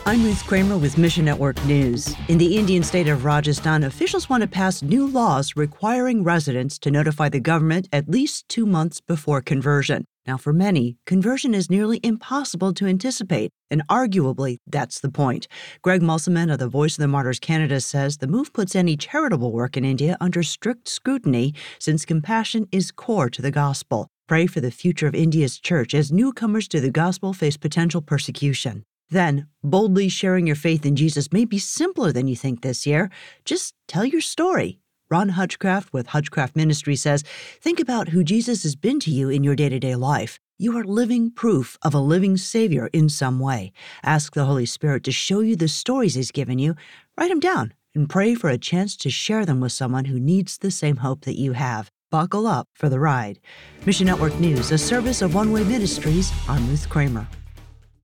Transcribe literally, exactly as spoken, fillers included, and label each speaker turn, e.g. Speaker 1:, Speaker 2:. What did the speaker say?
Speaker 1: I'm Ruth Kramer with Mission Network News. In the Indian state of Rajasthan, officials want to pass new laws requiring residents to notify the government at least two months before conversion. Now, for many, conversion is nearly impossible to anticipate, and arguably, that's the point. Greg Musselman of the Voice of the Martyrs Canada says the move puts any charitable work in India under strict scrutiny, since compassion is core to the gospel. Pray for the future of India's church as newcomers to the gospel face potential persecution. Then, boldly sharing your faith in Jesus may be simpler than you think this year. Just tell your story. Ron Hutchcraft with Hutchcraft Ministry says, think about who Jesus has been to you in your day-to-day life. You are living proof of a living Savior in some way. Ask the Holy Spirit to show you the stories He's given you. Write them down and pray for a chance to share them with someone who needs the same hope that you have. Buckle up for the ride. Mission Network News, a service of One Way Ministries. I'm Ruth Kramer.